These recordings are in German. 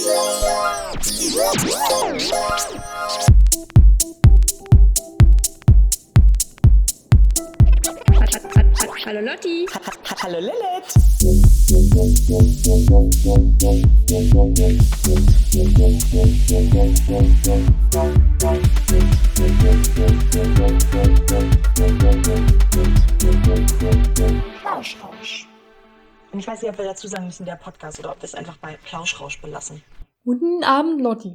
Hallo Lotti. Hallo Lilith. Plauschrausch. Und ich weiß nicht, ob wir dazu sagen müssen, der Podcast, oder ob wir es einfach bei Plauschrausch belassen. Guten Abend, Lotti.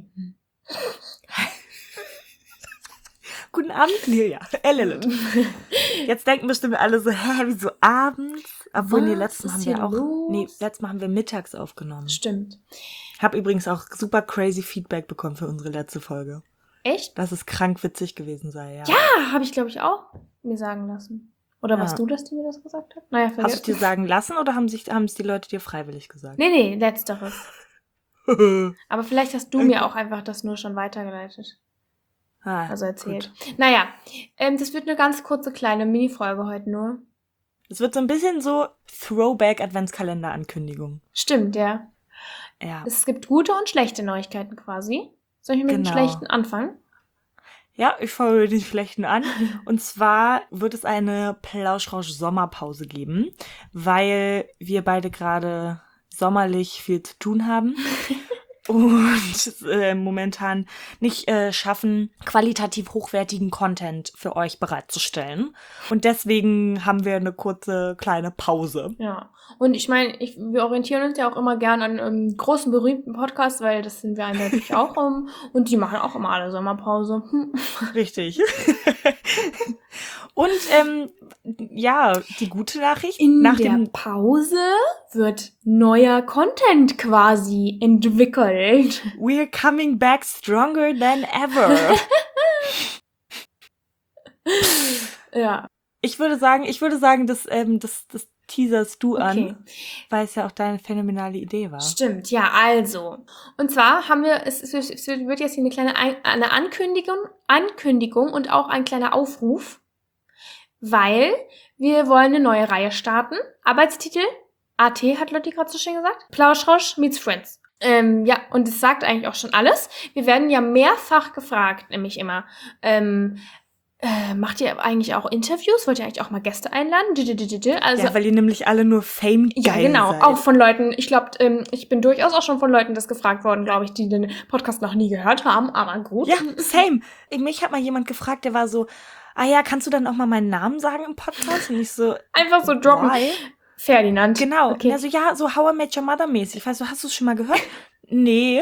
Guten Abend, Lilia. Lilith. Jetzt denken bestimmt alle so, wieso abends? Obwohl, letztes Mal haben wir auch, letztes Mal haben wir mittags aufgenommen. Stimmt. Hab übrigens auch super crazy Feedback bekommen für unsere letzte Folge. Echt? Dass es krank witzig gewesen sei, ja. Ja, habe ich, glaube ich, auch mir sagen lassen. Oder warst du das, die mir das gesagt hat? Naja, vergessen. Hast du dir sagen lassen oder haben es die Leute dir freiwillig gesagt? Nee, letzteres. Aber vielleicht hast du mir auch einfach das nur schon weitergeleitet. Also erzählt. Gut. Naja, das wird eine ganz kurze, kleine Mini-Folge heute nur. Es wird so ein bisschen so Throwback-Adventskalender-Ankündigung. Stimmt, ja. Ja. Es gibt gute und schlechte Neuigkeiten quasi. Soll ich mit den schlechten anfangen? Ja, ich fange mit den schlechten an. Und zwar wird es eine Plauschrausch-Sommerpause geben, weil wir beide gerade sommerlich viel zu tun haben. Und momentan nicht schaffen, qualitativ hochwertigen Content für euch bereitzustellen. Und deswegen haben wir eine kurze, kleine Pause. Ja, und ich meine, wir orientieren uns ja auch immer gern an großen, berühmten Podcasts, weil das sind wir eindeutig auch. Und die machen auch immer alle Sommerpause. Richtig. Und die gute Nachricht. Nach der Pause wird neuer Content quasi entwickelt. We're coming back stronger than ever. Ja. Ich würde sagen, das teaserst du an, weil es ja auch deine phänomenale Idee war. Stimmt, ja, also. Und zwar haben wir, es wird jetzt hier eine kleine eine Ankündigung und auch ein kleiner Aufruf, weil wir wollen eine neue Reihe starten. Arbeitstitel, AT hat Lotti gerade so schön gesagt, Plauschrausch meets Friends. Ja, und es sagt eigentlich auch schon alles. Wir werden ja mehrfach gefragt, nämlich immer, macht ihr eigentlich auch Interviews? Wollt ihr eigentlich auch mal Gäste einladen? Also, ja, weil ihr nämlich alle nur Fame-geil ja, genau, seid. auch von Leuten, ich glaube, ich bin durchaus auch schon von Leuten das gefragt worden, glaube ich, die den Podcast noch nie gehört haben, aber gut. Ja, same. Mich hat mal jemand gefragt, der war so, kannst du dann auch mal meinen Namen sagen im Podcast? Und ich so, einfach so droppen. Why? Ferdinand. Genau. Okay. Also ja, so How I Met Your Mother mäßig. Weißt du, hast du es schon mal gehört? Nee.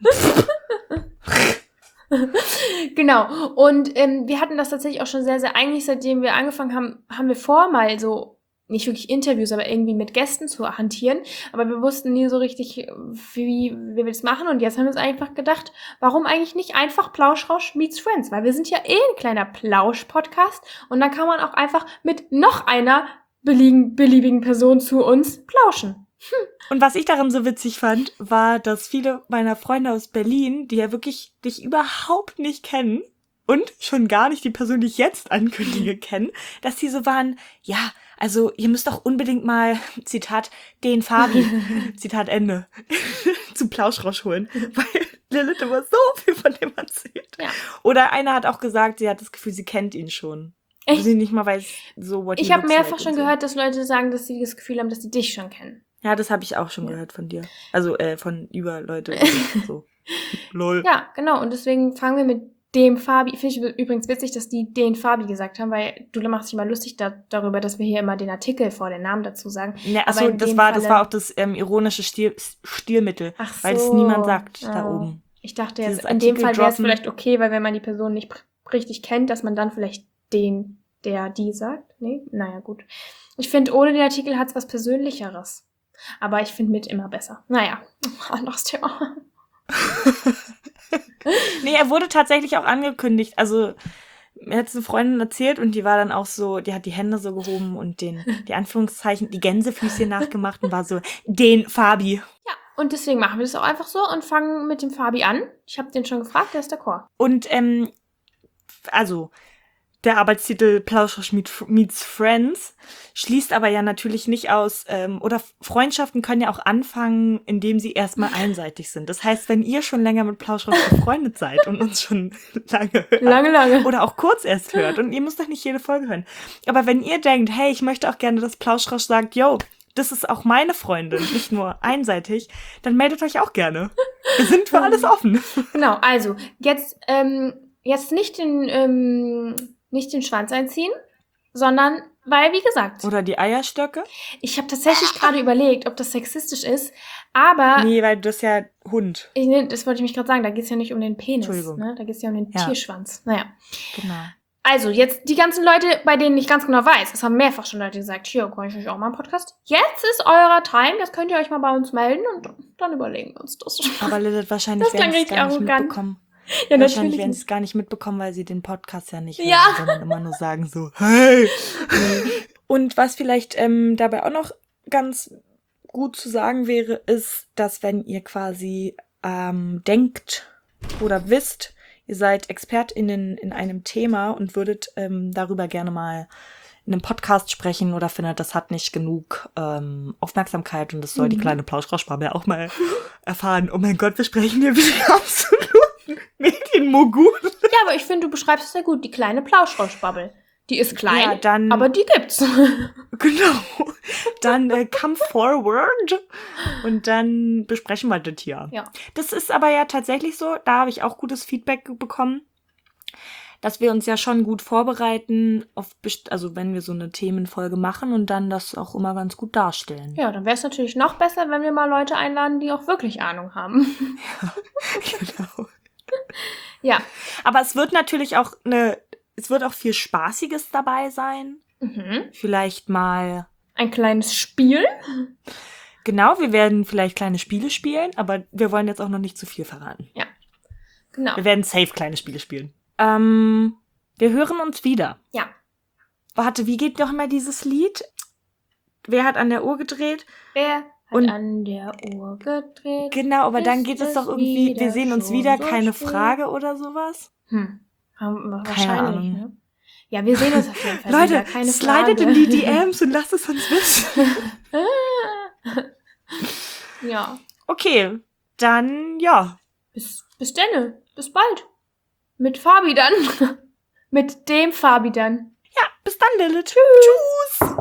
Genau. Und wir hatten das tatsächlich auch schon sehr, sehr, eigentlich seitdem wir angefangen haben, haben wir vor, mal so, nicht wirklich Interviews, aber irgendwie mit Gästen zu hantieren. Aber wir wussten nie so richtig, wie wir das machen. Und jetzt haben wir uns einfach gedacht, warum eigentlich nicht einfach Plauschrausch meets Friends? Weil wir sind ja ein kleiner Plausch-Podcast. Und dann kann man auch einfach mit noch einer beliebigen Person zu uns plauschen. Und was ich daran so witzig fand, war, dass viele meiner Freunde aus Berlin, die ja wirklich dich überhaupt nicht kennen und schon gar nicht die Person, die ich jetzt ankündige, kennen, dass die so waren, ja, also ihr müsst doch unbedingt mal, Zitat, den Fabi, Zitat Ende, zu Plauschrausch holen, weil Lilith immer so viel von dem erzählt. Ja. Oder einer hat auch gesagt, sie hat das Gefühl, sie kennt ihn schon. Echt? Also sie nicht mal weiß, so what Ich habe mehrfach schon gehört, dass Leute sagen, dass sie das Gefühl haben, dass sie dich schon kennen. Ja, das habe ich auch schon gehört von dir. Also von über Leute. So. Lol. Ja, genau. Und deswegen fangen wir mit dem Fabi. Finde ich übrigens witzig, dass die den Fabi gesagt haben, weil du machst dich mal lustig darüber, dass wir hier immer den Artikel vor den Namen dazu sagen. Ja, achso, das war auch das ironische Stilmittel, weil es niemand sagt da oben. Ich dachte jetzt, in dem Fall wäre es vielleicht okay, weil wenn man die Person nicht richtig kennt, dass man dann vielleicht die sagt. Nee? Naja, gut. Ich finde, ohne den Artikel hat es was Persönlicheres. Aber ich finde mit immer besser. Naja, anderes Thema. Nee, er wurde tatsächlich auch angekündigt. Also, mir hat es eine Freundin erzählt und die war dann auch so, die hat die Hände so gehoben und die Anführungszeichen, die Gänsefüßchen nachgemacht und war so, den Fabi. Ja, und deswegen machen wir das auch einfach so und fangen mit dem Fabi an. Ich habe den schon gefragt, der ist d'accord. Und, also, der Arbeitstitel Plauschrosch meets Friends schließt aber ja natürlich nicht aus, oder Freundschaften können ja auch anfangen, indem sie erstmal einseitig sind. Das heißt, wenn ihr schon länger mit Plauschrosch befreundet seid und uns schon lange hört, Lange. oder auch kurz erst hört, und ihr müsst doch nicht jede Folge hören, aber wenn ihr denkt, hey, ich möchte auch gerne, dass Plauschrosch sagt, yo, das ist auch meine Freundin, nicht nur einseitig, dann meldet euch auch gerne. Wir sind für alles offen. Genau, also jetzt nicht den Schwanz einziehen, sondern, weil, wie gesagt, Oder die Eierstöcke? ich habe tatsächlich gerade überlegt, ob das sexistisch ist, aber Nee, weil das ist ja Hund. das wollte ich mich gerade sagen, da geht es ja nicht um den Penis, Entschuldigung. ne? Da geht es ja um den Ja. Tierschwanz. Naja. Genau. Also, jetzt die ganzen Leute, bei denen ich ganz genau weiß, es haben mehrfach schon Leute gesagt, hier, kann ich euch auch mal einen Podcast? Jetzt ist eurer Time, das könnt ihr euch mal bei uns melden und dann überlegen wir uns das. Aber Lilith, wahrscheinlich Das klang werden sie es richtig gar nicht arrogant. mitbekommen. Ja, Wahrscheinlich werden sie nicht. es gar nicht mitbekommen, weil sie den Podcast ja nicht Ja. hören, sondern immer nur sagen so, hey! Und was vielleicht dabei auch noch ganz gut zu sagen wäre, ist, dass wenn ihr quasi denkt oder wisst, ihr seid ExpertInnen in einem Thema und würdet darüber gerne mal in einem Podcast sprechen oder findet, das hat nicht genug Aufmerksamkeit und das soll die kleine Plauschrauschbubble auch mal erfahren. Oh mein Gott, wir sprechen hier wie die absoluten Medienmogul. Ja, aber ich finde, du beschreibst es sehr gut, die kleine Plauschrauschbubble. Die ist klein, Ja, dann- aber die gibt's. Genau. Dann come forward und dann besprechen wir das hier. Ja. Das ist aber ja tatsächlich so, da habe ich auch gutes Feedback bekommen, dass wir uns ja schon gut vorbereiten, also wenn wir so eine Themenfolge machen und dann das auch immer ganz gut darstellen. Ja, dann wäre es natürlich noch besser, wenn wir mal Leute einladen, die auch wirklich Ahnung haben. Genau. Ja. Aber es wird natürlich auch viel Spaßiges dabei sein. Mhm. Vielleicht mal, Ein kleines Spiel. genau, wir werden vielleicht kleine Spiele spielen, aber wir wollen jetzt auch noch nicht zu viel verraten. Genau. Wir werden safe kleine Spiele spielen. Wir hören uns wieder. Ja. Warte, wie geht noch mal dieses Lied? Wer hat an der Uhr gedreht? Wer hat Und- an der Uhr gedreht? Genau, aber dann Ist geht es es doch irgendwie, wir wieder sehen uns schon wieder, so keine spät? Frage oder sowas. Wahrscheinlich, Ahnung. ne? Ja, wir sehen uns auf jeden Fall Leute, wieder, keine slidet Frage. in die DMs und lasst es uns wissen. Ja, Okay, dann ja. bis denne. Bis bald. Mit Fabi dann. Mit dem Fabi dann. Ja, bis dann, Lilith. Tschüss.